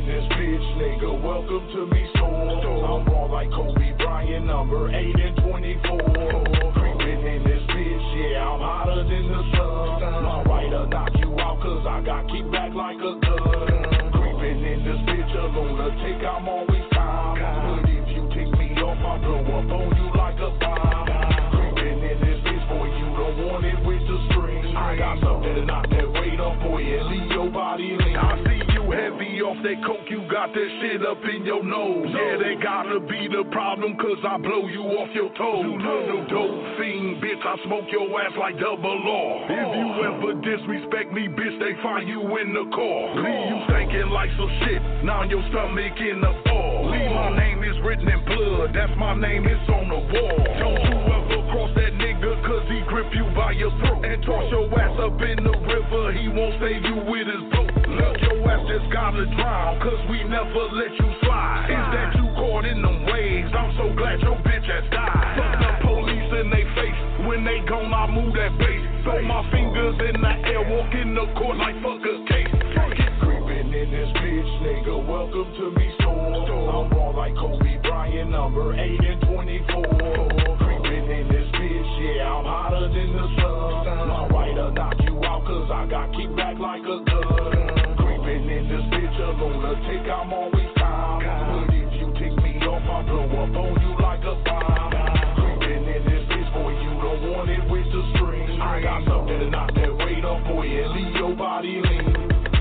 in this bitch, nigga, welcome to me store. I'm raw like Kobe Bryant, number eight and twenty-four. Creeping in this bitch, yeah, I'm hotter than the sun. My rider knock you out cause I got kick back like a gun. Creeping in this bitch, a lunatic, I'm always calm. But if you take me off, I blow up on you like a bomb. Creeping in this bitch, boy, you don't want it with the string. I got something to knock that weight up, boy, and leave your body lean. I see you heavy off that coke, you got that shit up in your nose. Yeah, that gotta be the problem, cause I blow you off your toes. You little dope fiend, bitch, I smoke your ass like double R. If you ever disrespect me, bitch, they find you in the car. Leave you thinking like some shit, now your stomach in the ball. Leave my name is written in blood, that's my name, it's on the wall. Don't you ever cross that nigga, cause he grip you by your throat and toss your ass up in the river, he won't save you with his boat. Look, your ass just gotta drown, cause we never let you slide. Is that you caught in them waves? I'm so glad your bitch has died. Fuck the police in they face, when they gone I move that bass. Throw my fingers in the air, walk in the court like fuck a case. Creeping in this bitch, nigga, welcome to me store. I'm raw like Kobe Bryant, number eight and twenty-four. Creeping in this bitch, yeah, I'm hotter than the sun. My rider knock you out cause I got kick back like a gun. Creeping in this bitch, a lunatic, I'm always calm. But if you take me off, I blow up on you like a bomb. Creeping in this bitch, boy, you don't want it with the string. I got something to knock that weight up, boy, and leave your body lean.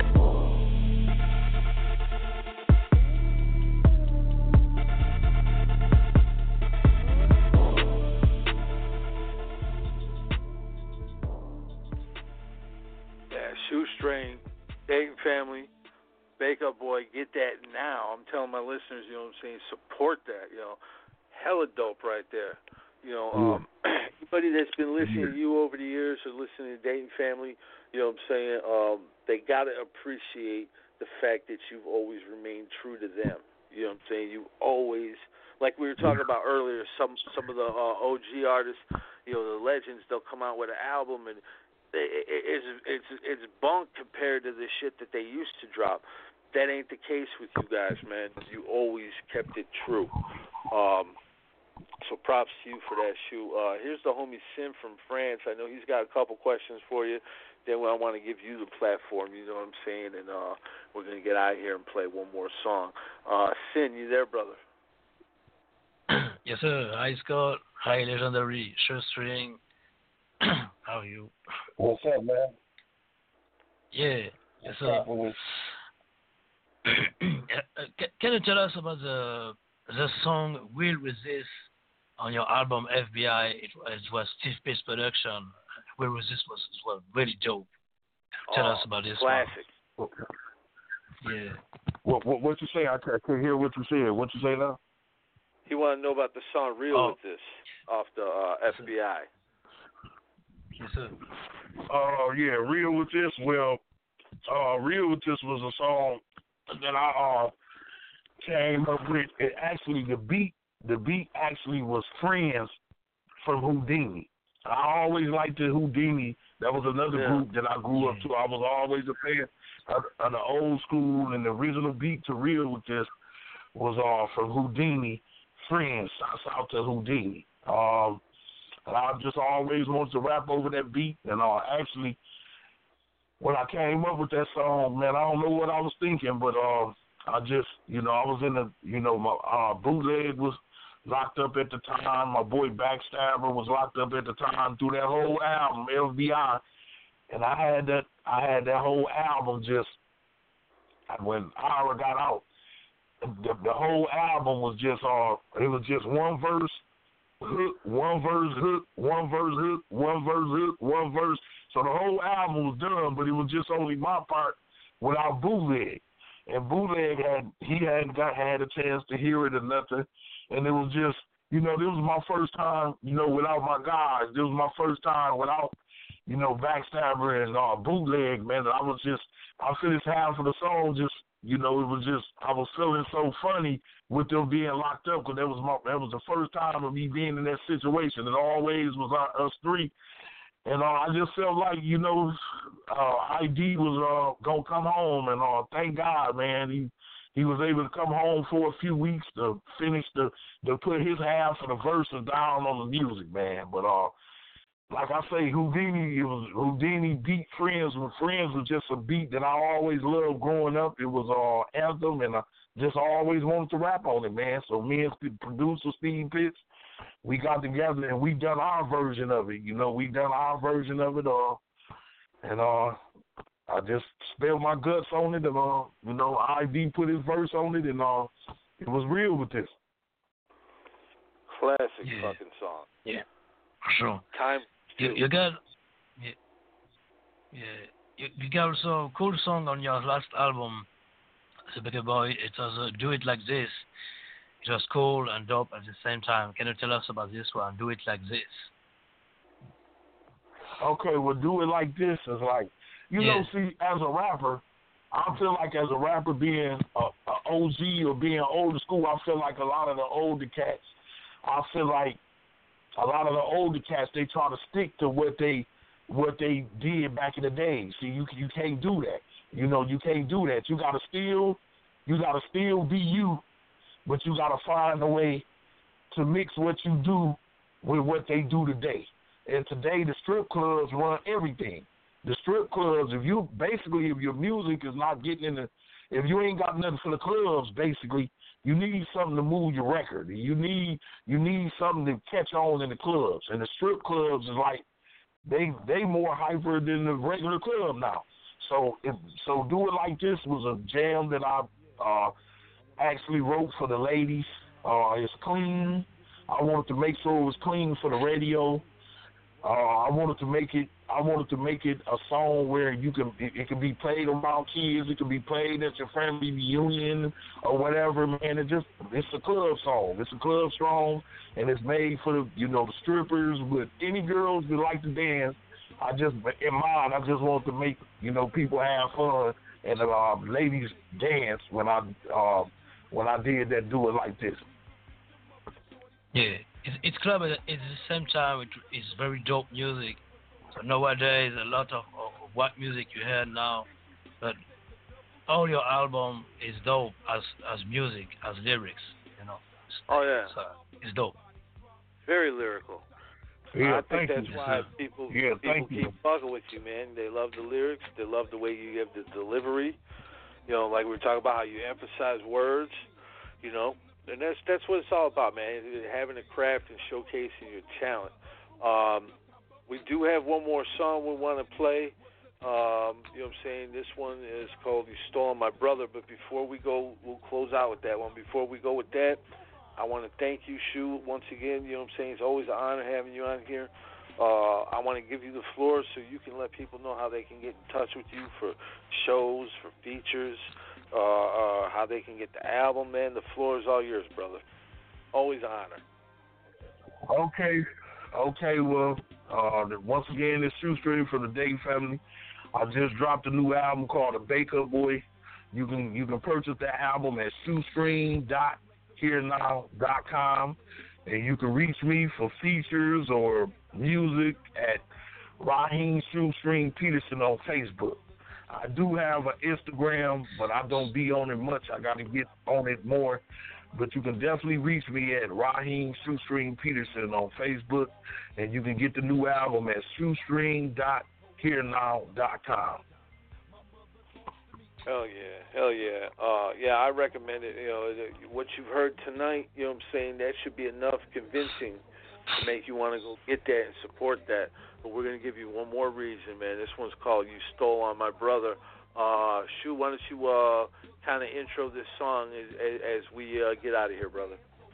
Shoestring, Dayton Family, Bake Up Boy, get that now. I'm telling my listeners, you know what I'm saying, support that, you know. Hella dope right there. You know, um, anybody that's been listening to you over the years or listening to Dayton Family, you know what I'm saying, um, they got to appreciate the fact that you've always remained true to them. You know what I'm saying? You always, like we were talking about earlier, some some of the uh, O G artists, you know, the legends, they'll come out with an album and it's it's it's bunk compared to the shit that they used to drop. That ain't the case with you guys, man. You always kept it true. Um, so props to you for that, shoe. Uh, here's the homie Sin from France. I know he's got a couple questions for you. Then I want to give you the platform. You know what I'm saying? And uh, we're gonna get out of here and play one more song. Uh, Sin, you there, brother? Yes, sir. Hi, Scott. Hi, Legendary. Shoestring. How are you? What's up, man? Yeah. Yes, sir. Can you tell us about the the song "Will Resist" on your album F B I? It, it was Steve Pace production. "Will Resist" was, was really dope. Tell oh, us about this classic. one. Yeah. What, what what you say? I can't, I can't hear what you said. What you say now? He want to know about the song "Real oh. With This" off the uh, F B I. Yes, sir. Uh, yeah, Real With This. Well, uh, Real With This was a song that I uh, came up with. It actually, the beat, the beat actually was Friends from Houdini. I always liked the Houdini. That was another yeah. group that I grew up to. I was always a fan of, of the old school, and the original beat to Real With This was uh, from Houdini. Friends, shouts out to Houdini. Um, And I just always wanted to rap over that beat. And uh, actually, when I came up with that song, man, I don't know what I was thinking, but uh, I just, you know, I was in the, you know, my uh, Bootleg was locked up at the time. My boy Backstabber was locked up at the time through that whole album, F B I. And I had that, I had that whole album just, when Ira got out, the, the whole album was just, uh, it was just one verse, hook, one verse, hook, one verse, hook, one verse, hook, one verse. So the whole album was done, but it was just only my part without Bootleg. And Bootleg had, he hadn't got, had a chance to hear it or nothing. And it was just, you know, this was my first time, you know, without my guys. This was my first time without, you know, Backstabber and uh, Bootleg, man. I was just, I finished half of the song just, you know, it was just, I was feeling so funny with them being locked up because that was my, that was the first time of me being in that situation. It always was uh, us three. And uh, I just felt like, you know, uh, I D was uh, going to come home. And uh, thank God, man, he he was able to come home for a few weeks to finish the to put his half of the verses down on the music, man. But uh, like I say, Houdini, it was Houdini beat Friends. When Friends was just a beat that I always loved growing up. It was uh anthem, and I just always wanted to rap on it, man. So me and the producer Steve Pitts, we got together and we done our version of it. You know, we done our version of it. Uh, and uh. I just spilled my guts on it, and uh, you know, I D put his verse on it, and uh, it was real with this. Classic yeah. fucking song. Yeah, for sure. Time. You, you got, yeah, yeah. You, you got also a cool song on your last album, The Bigger Boy. It was uh, Do It Like This. It was cool and dope at the same time. Can you tell us about this one? Do It Like This. Okay, well, Do It Like This is like. You yeah. know, see, as a rapper, I feel like as a rapper being a, a O G or being older school, I feel like a lot of the older cats, I feel like a lot of the older cats, they try to stick to what they what they did back in the day. See, you you can't do that. You know, you can't do that. You gotta still, you gotta still be you, but you gotta find a way to mix what you do with what they do today. And today, the strip clubs run everything. The strip clubs, if you basically, if your music is not getting in the, if you ain't got nothing for the clubs, basically, you need something to move your record. You need you need something to catch on in the clubs. And the strip clubs is like, they they more hyper than the regular club now. So if, so Do It Like This was a jam that I uh, actually wrote for the ladies. Uh, it's clean. I wanted to make sure it was clean for the radio. Uh, I wanted to make it. I wanted to make it a song where you can. It, it can be played around kids. It can be played at your family reunion or whatever. Man, it just it's a club song. It's a club song, and it's made for the you know the strippers, but any girls that like to dance. I just in mind. I just want to make you know people have fun and uh, ladies dance when I uh, when I did that. Do It Like This. Yeah. It's, it's club at the same time. It, it's very dope music. So nowadays, a lot of, of what music you hear now, but all your album is dope as as music, as lyrics. You know. Oh yeah. So it's dope. Very lyrical. Yeah, I think thank that's you. why people yeah, people thank keep you. fucking with you, man. They love the lyrics. They love the way you give the delivery. You know, like we were talking about how you emphasize words. You know. And that's that's what it's all about, man. Having a craft and showcasing your talent. Um, we do have one more song we want to play. Um, you know what I'm saying? This one is called You Stole My Brother. But before we go, we'll close out with that one. Before we go with that, I want to thank you, Shu, once again. You know what I'm saying? It's always an honor having you on here. Uh, I want to give you the floor so you can let people know how they can get in touch with you for shows, for features, Uh, uh, how they can get the album, man. The floor is all yours, brother. Always an honor. Okay, okay. Well, uh, once again, it's Shoestring from the Dayton family. I just dropped a new album called The Baker Boy. You can you can purchase that album at shoestring dot here now dot com, and you can reach me for features or music at Raheem Shoestring Peterson on Facebook. I do have an Instagram, but I don't be on it much. I got to get on it more. But you can definitely reach me at Raheem Shoestring Peterson on Facebook, and you can get the new album at shoestring dot here now dot com. Hell yeah, hell yeah. Uh, yeah, I recommend it. You know, what you've heard tonight, you know what I'm saying, that should be enough convincing to make you want to go get that and support that. But we're going to give you one more reason, man. This one's called You Stole On My Brother. Uh, Shu, why don't you uh, kind of intro this song as, as we uh, get out of here, brother?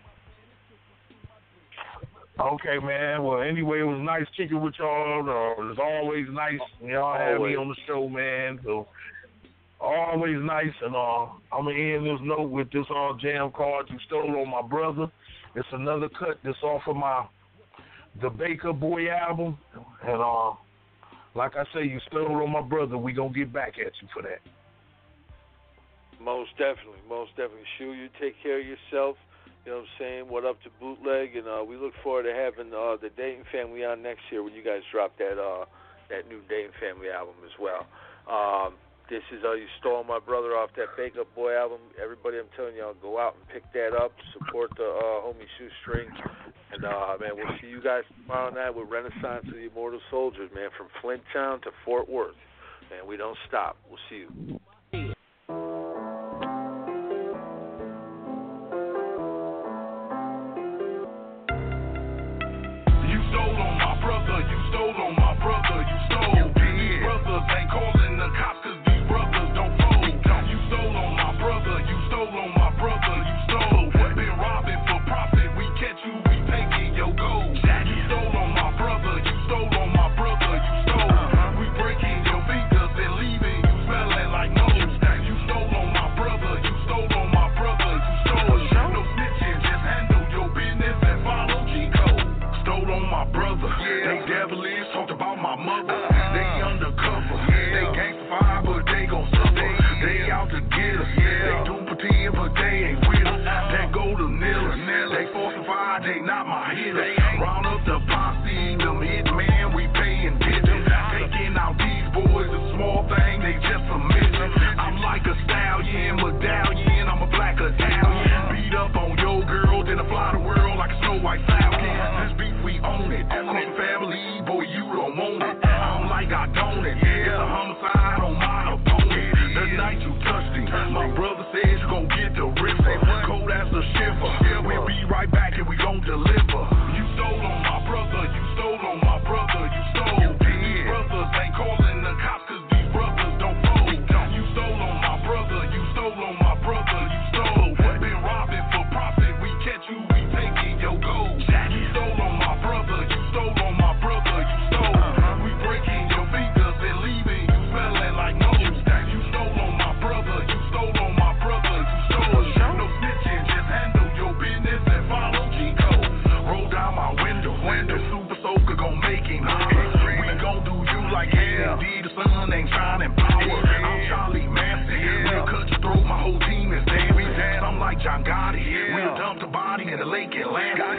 Okay, man. Well, anyway, it was nice kicking with y'all. Uh, it's always nice y'all have me on the show, man. So always nice. And uh, I'm going to end this note with this all jam card You Stole On My Brother. It's another cut that's off of my The Baker Boy album. And uh, like I say, You Stole On My Brother. We going to get back at you for that. Most definitely. Most definitely. Shu, you take care of yourself. You know what I'm saying? What up to Bootleg? And uh, we look forward to having uh, the Dayton family on next year when you guys drop that uh, that new Dayton family album as well. Um, This is uh, You Stole My Brother off that Bake Up Boy album. Everybody, I'm telling y'all, go out and pick that up. Support the uh, homie Shoestring. And, uh, man, we'll see you guys tomorrow night with Renaissance of the Immortal Soldiers, man, from Flint Town to Fort Worth. Man, we don't stop. We'll see you. You stole on my brother, you stole on my brother, you stole. These brothers ain't calling the cops cause these brothers don't fold. You stole on my brother, you stole on my brother, you stole. Been robbing for profit, we catch you, we taking your gold. You stole on my brother, you stole on my brother, you stole. We breaking your fingers and leaving you smelling like mold. You stole on my brother, you stole on my brother, you stole. No snitching, just handle your business and follow G-code. Stole on my brother, they devilish, talked about my mother. They undercover, they gangsta but they gon' suffer. They out to get us, they do pretend but they ain't with us. That go to Nilla, they falsified, they not my hitters. Round up the posse, them hitmen, we payin' digits. Taking out these boys, a small thing, they just a mission. I'm like a stallion, medallion, I'm a black Italian. Beat up on your girl, then I fly the world like a Snow White Falcon. This beef, we own it. Cross family, boy, you don't want it. I'm like I don't it. It's a homicide on my opponent. The night you touched him, my brother says you gon' get the river. Cold as a shiver. We'll be right back and we gon' deliver. You stole on my brother, you stole on my brother, you stole. These brothers ain't calling the cops cause these brothers don't fold. You stole on my brother, you stole on my brother, you stole. Been robbing for profit, we catch you, we taking your gold. You stole on my brother, you stole on my brother, you stole. We breaking your fingers and leaving you smelling like mold. You stole on my brother, you stole on my brother, you stole. No snitching, just handle your business and follow G-code. Roll down my window, window. Super Soaker gon' make him hot. We gon' do you like hell. D, the sun ain't shining power. I'm Charlie Manson. We'll cut your throat, my whole team is dancing. I'm like John Gotti. We'll dump the body in the lake Atlantic.